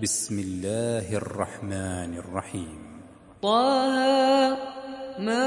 بسم الله الرحمن الرحيم. طه ما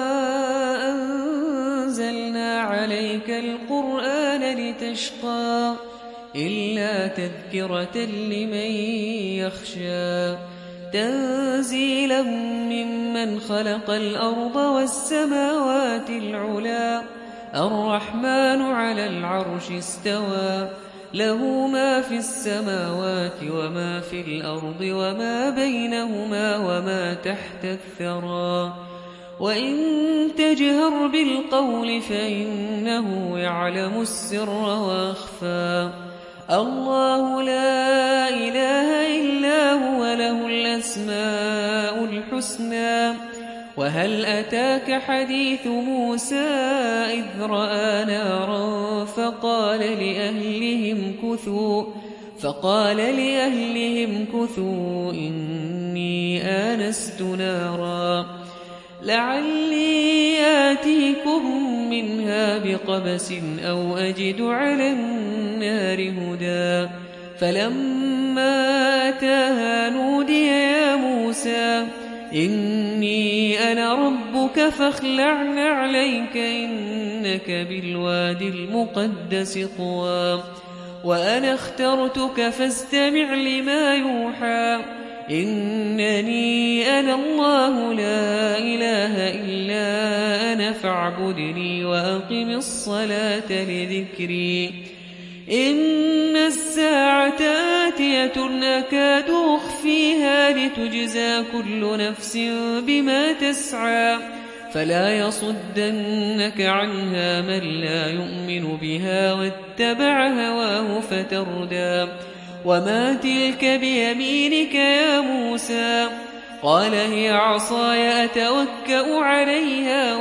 أنزلنا عليك القرآن لتشقى إلا تذكرة لمن يخشى تنزيلا ممن خلق الأرض والسماوات العلا الرحمن على العرش استوى له ما في السماوات وما في الأرض وما بينهما وما تحت الثرى وإن تجهر بالقول فإنه يعلم السر وأخفى الله لا إله إلا هو له الأسماء الحسنى وهل أتاك حديث موسى إذ رأى نارا فقال لأهلهم كثوا إني آنست نارا لعلي آتيكم منها بقبس أو أجد على النار هدى فلما أتاها نودي يا موسى إني أنا ربك فاخلع عليك إنك بالوادي المقدس طوى وأنا اخترتك فاستمع لما يوحى إنني أنا الله لا إله إلا أنا فاعبدني وأقم الصلاة لذكري إن الساعة آتية أكاد أخفيها لتجزى كل نفس بما تسعى فلا يصدنك عنها من لا يؤمن بها واتبع هواه فتردى وما تلك بيمينك يا موسى قال هي عصاي أتوكأ عليها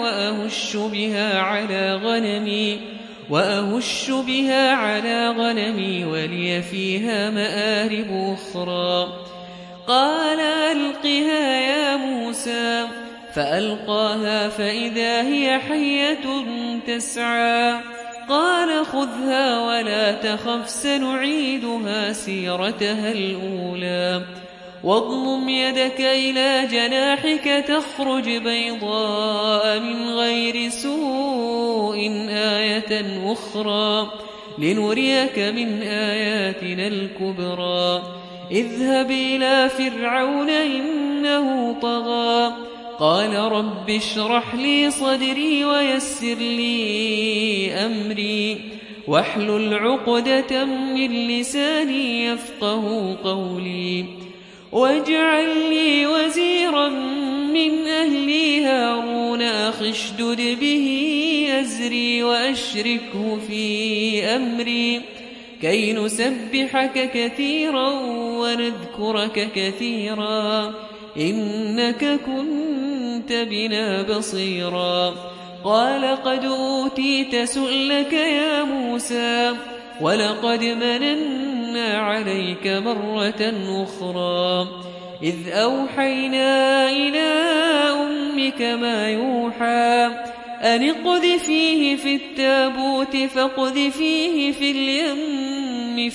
وأهش بها على غنمي ولي فيها مآرب أخرى قال ألقها يا موسى فألقاها فإذا هي حية تسعى قال خذها ولا تخف سنعيدها سيرتها الأولى واضمم يدك إلى جناحك تخرج بيضاء من غير سوء آية أخرى لنريك من آياتنا الكبرى اذهب إلى فرعون إنه طغى قال رب اشرح لي صدري ويسر لي أمري واحلل عقدة من لساني يفقه قولي واجعل لي وزيرا من أهلي هارون أخي اشدد به أزري وأشركه في أمري كي نسبحك كثيرا ونذكرك كثيرا إنك كنت بنا بصيرا قال قد أوتيت سؤلك يا موسى ولقد مننا عليك مرة أخرى إذ أوحينا إلى أمك ما يوحى أن اقذفيه في التابوت فاقذفيه في اليم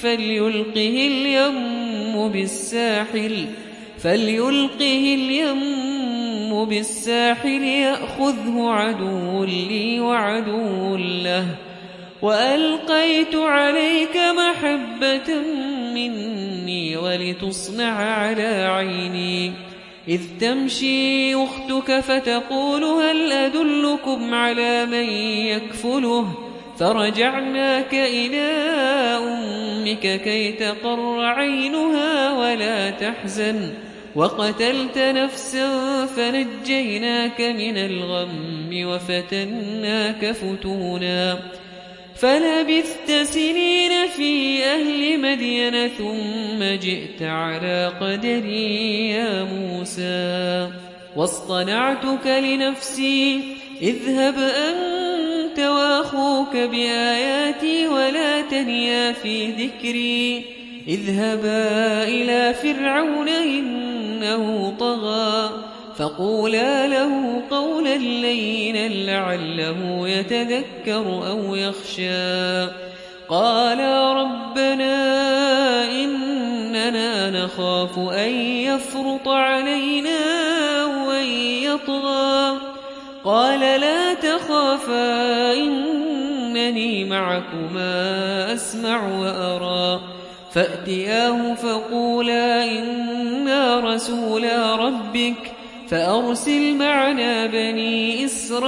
فليلقه اليم بالساحل يأخذه عدو لي وعدو له وألقيت عليك محبة مني ولتصنع على عيني إذ تمشي أختك فتقول هل أدلكم على من يكفله فرجعناك إلى أمك كي تقر عينها ولا تحزن وقتلت نفسا فنجيناك من الغم وفتناك فتونا فلبثت سنين في أهل مدين ثم جئت على قدري يا موسى واصطنعتك لنفسي اذهب أنت وأخوك بآياتي ولا تنيا في ذكري اذهبا إلى فرعون إنه طغى فقولا له قولا لينا لعله يتذكر أو يخشى قالا ربنا إننا نخاف أن يفرط علينا أو أن يطغى قال لا تخافا إنني معكما أسمع وأرى فأتياه فقولا إنا رسولا ربك فأرسل معنا بني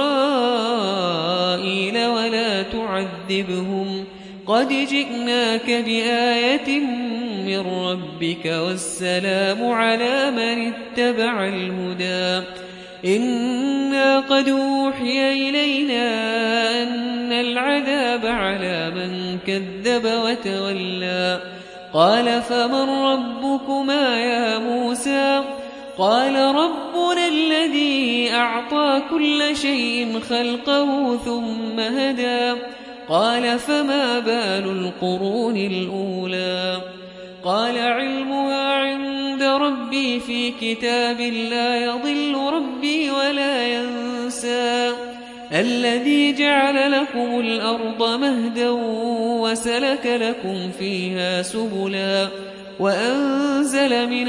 إسرائيل ولا تعذبهم قد جئناك بآية من ربك والسلام على من اتبع الهدى إنا قد أوحي إلينا أن العذاب على من كذب وتولى قال فمن ربكما يا موسى قال ربنا الذي أعطى كل شيء خلقه ثم هدى قال فما بال القرون الأولى قال علمها عند ربي في كتاب لا يضل ربي ولا ينسى الذي جعل لكم الأرض مهدا وسلك لكم فيها سبلا وأنزل من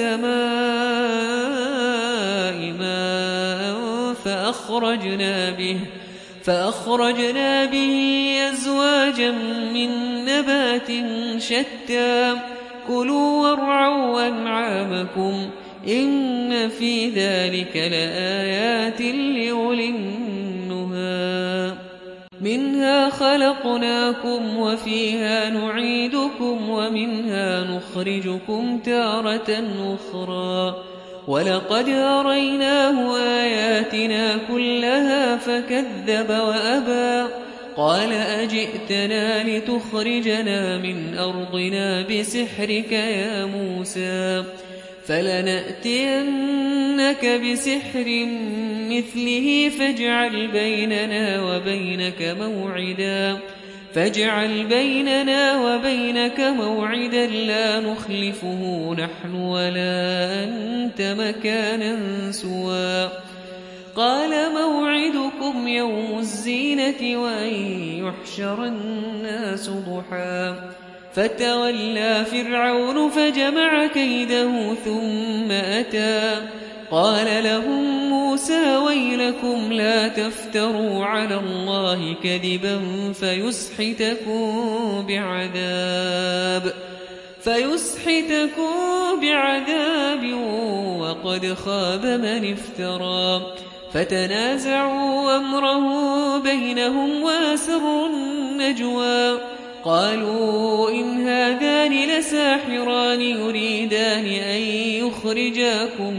السماء ماء فأخرجنا به أزواجا من نبات شتى كلوا وارعوا أنعامكم إن في ذلك لآيات لأولي النهى منها خلقناكم وفيها نعيدكم ومنها نخرجكم تارة أخرى ولقد أريناه آياتنا كلها فكذب وأبى قال أجئتنا لتخرجنا من أرضنا بسحرك يا موسى فلنأتينك بسحر مثله فاجعل بيننا وبينك موعدا لا نخلفه نحن ولا أنت مكانا سوى قال موعدكم يوم الزينة وأن يحشر الناس ضحى فتولى فرعون فجمع كيده ثم أتى قال لهم موسى ويلكم لا تفتروا على الله كذبا فيسحتكم بعذاب وقد خاب من افترى فتنازعوا أمره بينهم وأسروا النجوى قالوا إن هذان لساحران يريدان أن يخرجاكم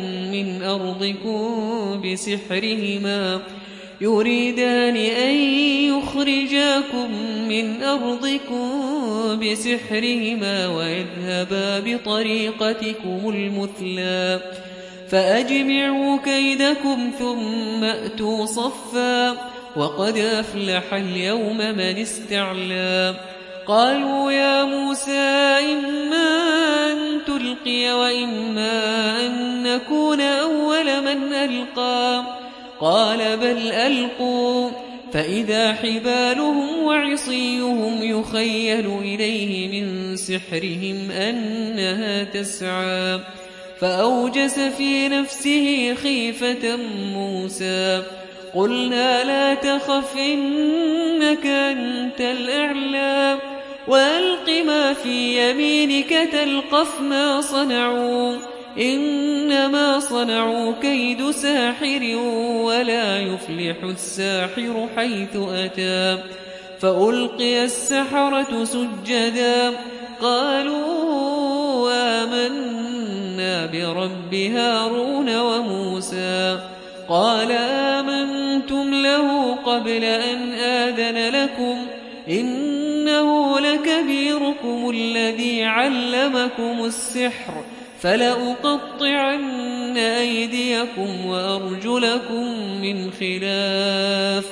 من أرضكم بسحرهما ويذهبا بطريقتكم المثلى فأجمعوا كيدكم ثم أتوا صفا وقد أفلح اليوم من استعلى قالوا يا موسى إما أن تلقي وإما أن نكون أول من ألقى قال بل ألقوا فإذا حبالهم وعصيهم يخيل إليه من سحرهم أنها تسعى فأوجس في نفسه خيفة موسى قلنا لا تخف إنك أنت الأعلى وألق ما في يمينك تلقف ما صنعوا إنما صنعوا كيد ساحر ولا يفلح الساحر حيث أتى فألقي السحرة سجدا قالوا آمنا برب هارون وموسى قال آمنتم له قبل أن آذن لكم إنه لكبيركم الذي علمكم السحر فلأقطعن أيديكم وأرجلكم من خلاف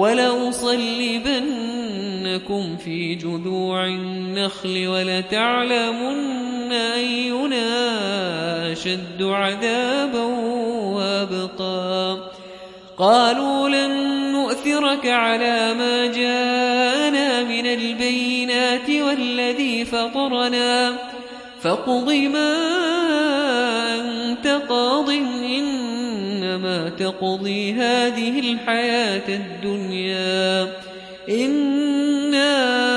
ولأصلبنكم في جذوع النخل ولتعلمن أينا أشد عذابا وأبقى قالوا لن نؤثرك على ما جاءنا من البينات والذي فطرنا فاقض ما أنت قاض إنما تقضي هذه الحياة الدنيا إنا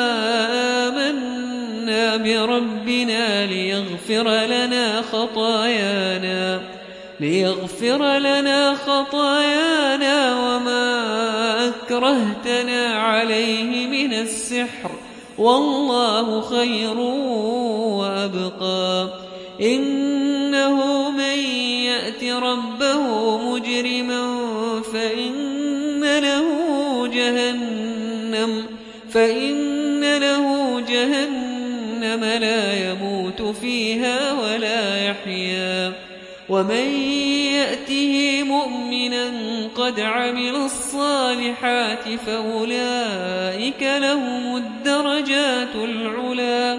آمنا بربنا ليغفر لنا خطايانا وما أكرهتنا عليه من السحر والله خير وأبقى إنه من يأت ربه مجرما فإن له جهنم لا يموت فيها ولا يحيا ومن يأته مؤمنا قد عمل الصالحات فأولئك لهم الدرجات العلا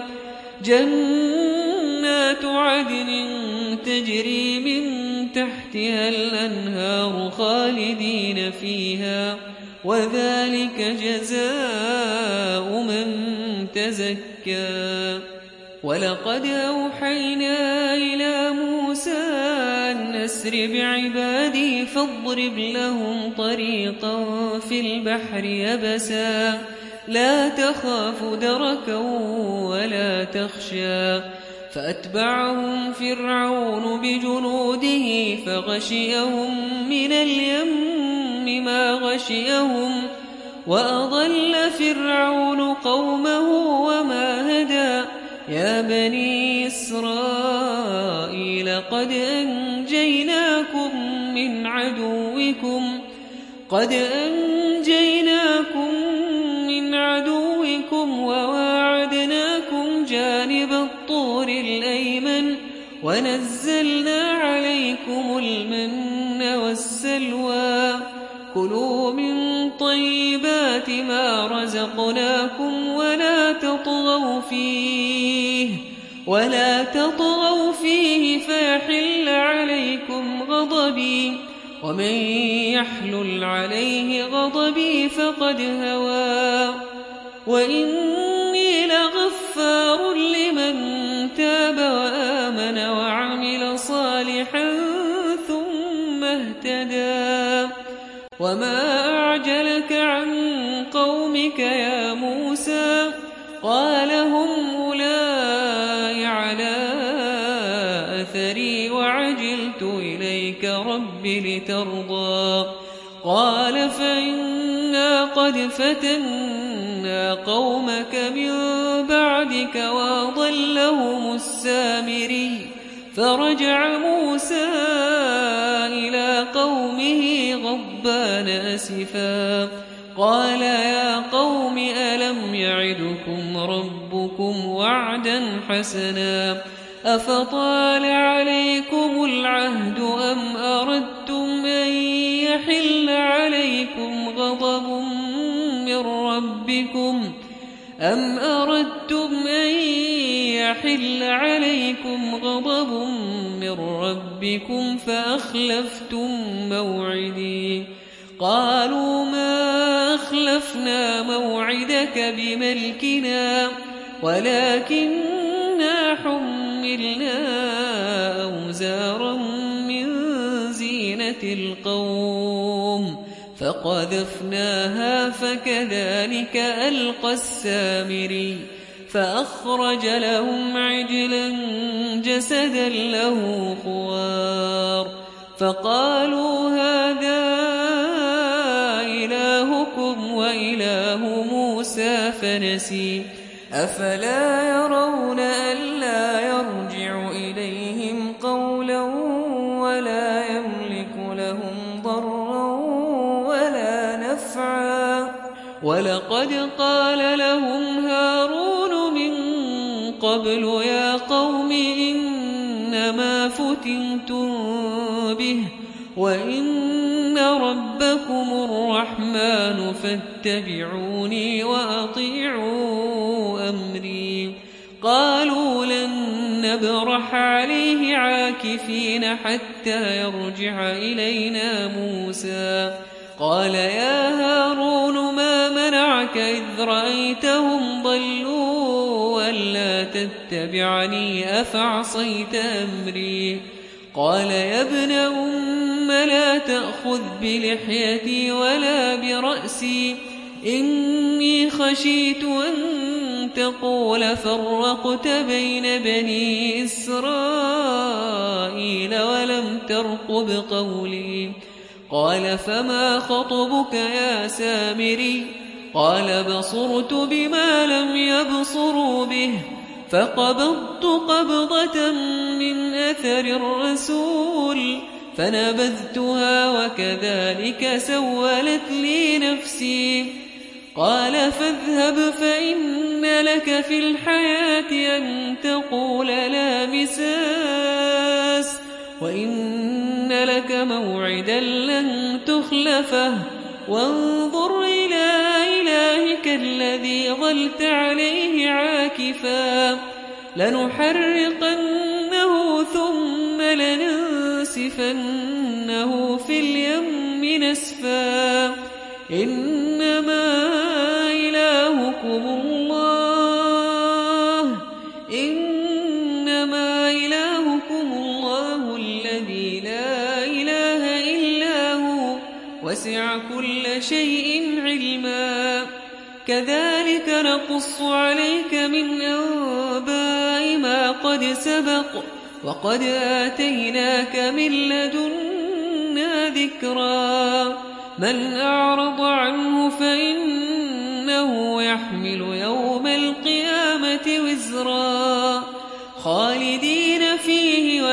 جنات عدن تجري من تحتها الأنهار خالدين فيها وذلك جزاء من تزكى ولقد أوحينا إلى موسى أن أسر بعبادي فاضرب لهم طريقا في البحر يبسا لا تخاف دركا ولا تخشى فأتبعهم فرعون بجنوده فغشيهم من اليم ما غشيهم وأضل فرعون قومه وما هدى يا بني إسرائيل قد أنجيناكم من عدوكم وواعدناكم جانب الطور الأيمن ونزلنا عليكم المن والسلوى كلوا من طيبات ما رزقناكم ولا تطغوا فيه فيحل عليكم غضبي ومن يحلل عليه غضبي فقد هوى وإني لغفار لمن تاب وآمن وعمل صالحا ثم اهتدى وما أعجلك عن قومك يا موسى قال هم أولئك على أثري وعجلت إليك رب لترضى قال فإنا قد فتنا قومك من بعدك وأضلهم السامري فرجع موسى إلى قومه غضبان أسفا قال يا قوم ألم يعدكم ربكم وعدا حسنا أفطال عليكم العهد أم أردتم أن يحل عليكم غضب من ربكم فأخلفتم موعدي قالوا ما أخلفنا موعدك بملكنا ولكننا حملنا أوزارا من زينة القوم فقذفناها فكذلك ألقى السامري فأخرج لهم عجلا جسدا له خوار فقالوا هذا إلهكم وإله موسى فنسي أفلا يرون ألا يرجع إليهم قولا ولا يملك لهم ضرا ولا نفعا ولقد قال لهم هارون من قبل يا قوم إنما فتنتم به وإن ربكم الرحمن فاتبعوني وأطيعوا أمري قالوا لن نبرح عليه عاكفين حتى يرجع إلينا موسى قال يا هارون ما منعك إذ رأيتهم ضلوا ألا تتبعني أفعصيت أمري قال يا ابن أم لا تأخذ بلحيتي ولا برأسي إني خشيت أن تقول فرقت بين بني إسرائيل ولم ترقب قولي قال فما خطبك يا سامري قال بصرت بما لم يبصروا به فقبضت قبضة من أثر الرسول فنبذتها وكذلك سولت لي نفسي قال فاذهب فإن لك في الحياة أن تقول لا مساس وإن لك موعدا لن تخلفه وانظر إلى إلهك الذي ظلت عليه عاكفا لنحرقنه ثم لننسفنه في اليم نسفا إنما إلهكم الله الذي لا إله إلا هو وسع كل شيء علما كذلك نقص عليك من أنباء ما قد سبق وقد آتيناك من لدنا ذكرا من أعرض عنه فإنه يحمل يوم القيامة وزرا خالدين فيه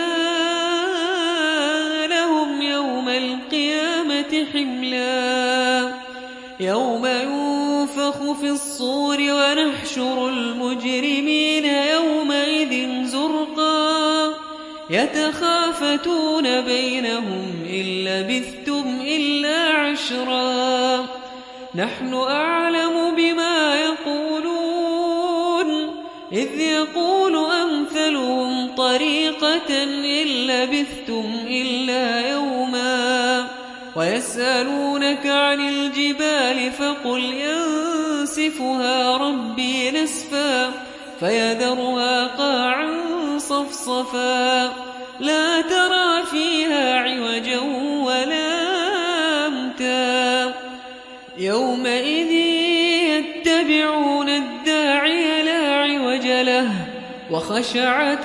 وساء لهم يوم القيامة حملا يوم ينفخ في الصور ونحشر المجرمين يومئذ زرقا يتخافتون بينهم إن لبثتم إلا عشرا نحن أعلم بما يقولون إذ يقول أمثلهم طريقة إن لبثتم إلا يوما ويسألونك عن الجبال فقل ينسفها ربي نسفا فيذرها قاعا صفصفا لا ترى فيها عوجا ولا أمتا يومئذ يتبعون الداعي لا عوج له وخشعت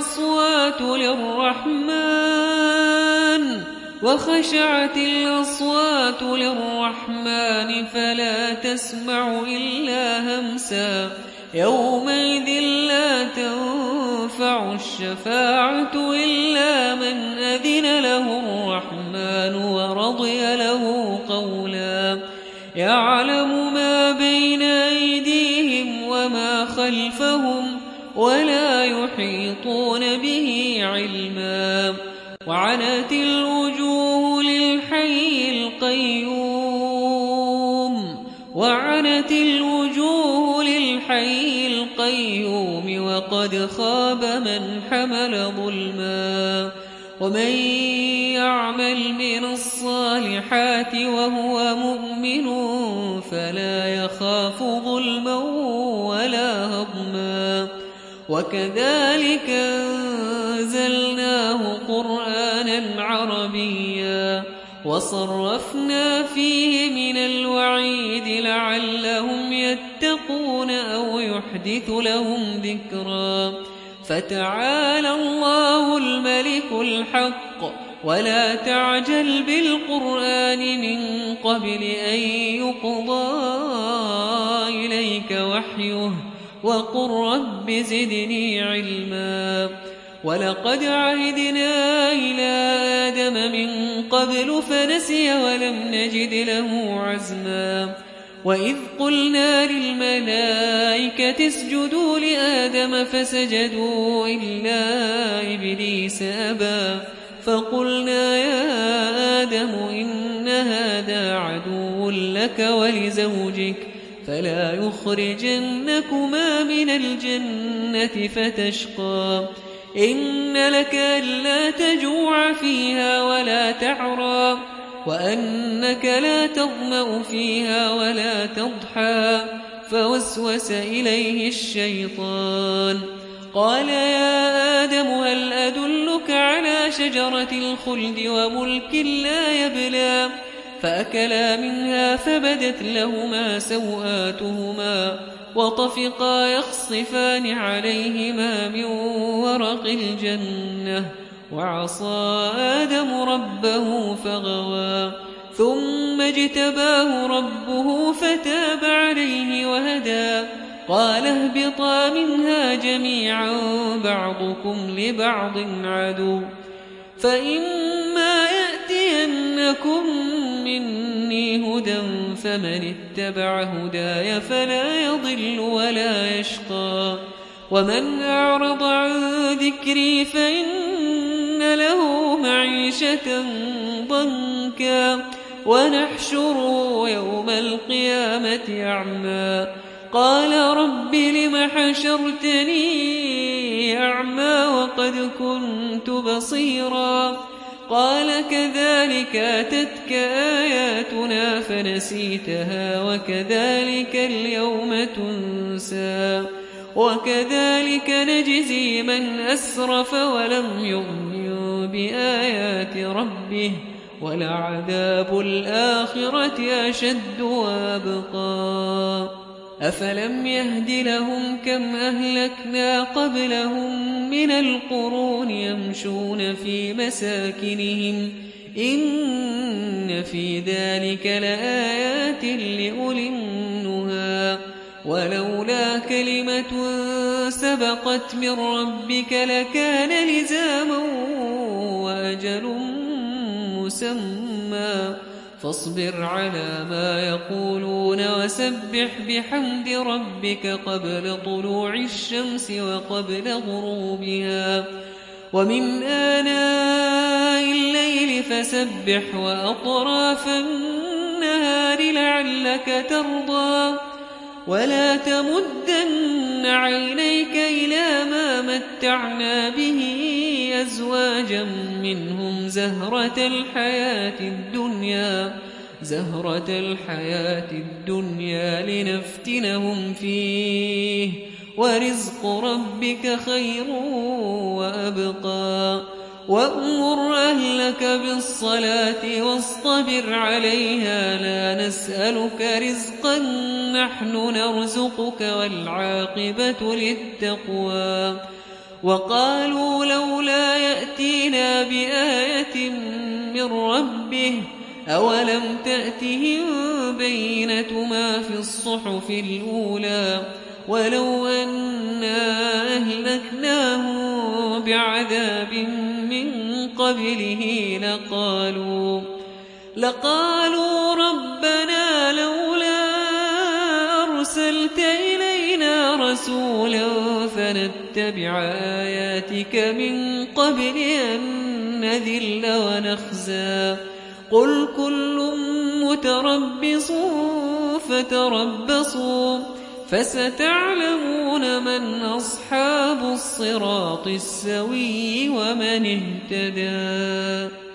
الأصوات للرحمن فلا تسمع إلا همسا يومئذ لا تنفع الشفاعة إلا من أذن له الرحمن ورضي له قولا يعلم ما بين أيديهم وما خلفهم ولا يحيطون به علما وعنت الوجوه للحي القيوم وقد خاب من حمل ظلما ومن يعمل من الصالحات وهو مؤمن فلا يخاف ظلما ولا هضما وكذلك أنزلناه قرآنا عربيا وصرفنا فيه من الوعيد لعلهم يتقون أو يحدث لهم ذكرا فتعالى الله الملك الحق ولا تعجل بالقرآن من قبل أن يقضى إليك وحيه وقل رب زدني علما ولقد عهدنا إلى آدم من قبل فنسي ولم نجد له عزما وإذ قلنا للملائكة اسجدوا لآدم فسجدوا إلا إبليس أبى فقلنا يا آدم إن هذا عدو لك ولزوجك فلا يخرجنكما من الجنة فتشقى إن لك ألا تجوع فيها ولا تعرى وأنك لا تظمأ فيها ولا تضحى فوسوس إليه الشيطان قال يا آدم هل أدلك على شجرة الخلد وملك لا يبلى فأكلا منها فبدت لهما سوآتهما وطفقا يخصفان عليهما من ورق الجنة وعصى آدم ربه فغوى ثم اجتباه ربه فتاب عليه وهدى قال اهبطا منها جميعا بعضكم لبعض عدو فإما يأتينكم مني هدى فمن اتبع هداي فلا يضل ولا يشقى ومن أعرض عن ذكري فإن له معيشة ضنكا ونحشره يوم القيامة أعمى قال رب لم حشرتني أعمى وقد كنت بصيرا قال كذلك أتتك آياتنا فنسيتها وكذلك اليوم تنسى وكذلك نجزي من أسرف ولم يؤمن بآيات ربه ولعذاب الآخرة أشد وأبقى أفلم يهد لهم كم أهلكنا قبلهم من القرون يمشون في مساكنهم إن في ذلك لآيات لأولي النهى ولولا كلمة سبقت من ربك لكان لزاما وأجل مسمى فاصبر على ما يقولون وسبح بحمد ربك قبل طلوع الشمس وقبل غروبها ومن آناء الليل فسبح وأطراف النهار لعلك ترضى ولا تمدن عينيك إلى ما متعنا به أزواجا منهم زهرة الحياة الدنيا لنفتنهم فيه ورزق ربك خير وأبقى وأمر أهلك بالصلاة واصطبر عليها لا نسألك رزقا نحن نرزقك والعاقبة للتقوى وقالوا لولا يأتينا بآية من ربه أولم تأتهم بينة ما في الصحف الأولى ولو أنا أهلكناهم بعذاب من قبله لقالوا ربنا لولا أرسلت إلينا رسولا فنتبع آياتك من قبل أن نذل ونخزى قل كل متربص فتربصوا فستعلمون من أصحاب الصراط السوي ومن اهتدى